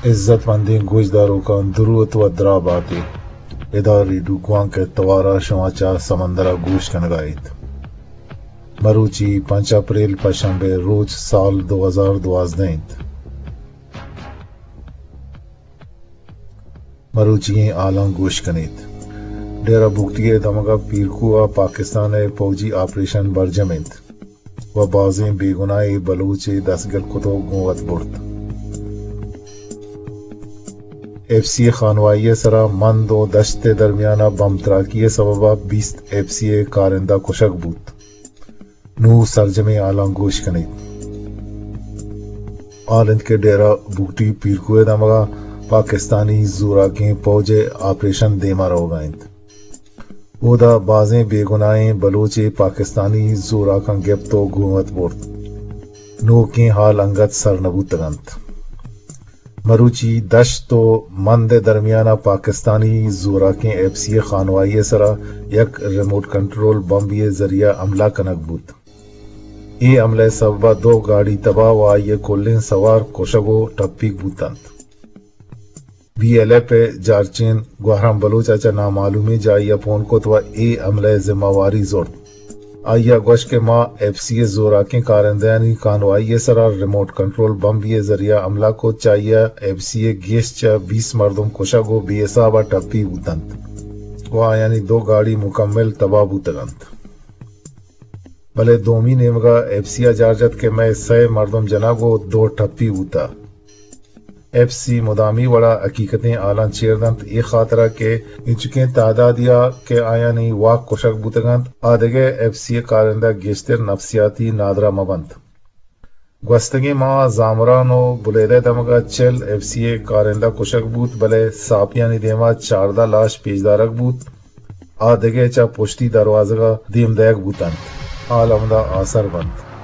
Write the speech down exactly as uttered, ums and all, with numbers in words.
عزت مندی گوشداروں کا دروت و دراباتی اداری ڈوکوان کے توارا شماچا سمندرہ گوش کنگائیت مروچی پانچ اپریل پشنبے روز سال دو ہزار دوازدہ مروچی آلان گوش کنیت ڈیرہ بگٹی دمگا پیرکوا پاکستان فوجی آپریشن برجمنت و بازیں بے گناہ بلوچ دسگل کتو گوت برت ایف سی خانوائی سرا مند و دشت درمیانہ بم تراکی سببا بیست ایف سی کارندہ کشک بوت نو سرجم آلان گوش کنید آلند کے ڈیرہ بگٹی پیرکوے دمگا پاکستانی زورا کے فوج آپریشن دیما رو گائند وہ دا بازیں بے گناہیں بلوچ پاکستانی زورا کا گپ تو گومت بورت نو کے حال انگت سر نبوت تگنت مروچی دشت تو مند درمیانہ پاکستانی زورا کے ایف سی خانوائی سرا یک ریموٹ کنٹرول بمبی ذریعہ عملہ کنک بوت ای عملے سببا دو گاڑی تباہ و آئیے کولین سوار کوشگو ٹپیک بوتند بی ایل اے پہ جارچین گوہرم بلوچ اچھا نامعلومی جائیہ پون کو تو ای عملے ذمہ واری زورد آئیہ گوش کے ماں ایف سی زورا کے کارندیانی کانوائی سرا ریموٹ کنٹرول بمبی ذریعہ عملہ کو چاہیے ایف سی گیس چا بیس مردم کوشگو بی حسابہ ٹپی بوتند وہ یعنی دو گاڑی مکمل تباہ بوتگند بلے دومی نیمگا ایف سی جارجت کے میں سہ مردم جناگو دو ٹپی بوتا ایف سی مدامی وڑا حقیقتیں آلان چیردنت ای خاطرہ کے انچکیں تعدادیا کے آیا نہیں واق کشک بوتگند آدھگے ایف سی کارندہ گیشتر نفسیاتی نادرہ مبند گوستگی ماں زامرانو بلیدہ دمگا چل ایف سی کارندہ کشک بوت بلے ساپیانی دیما چاردہ لاش پیجدارک بوت آدھگے چا پشتی دروازگا دیم دیگ بوتند آلمدہ آثر بند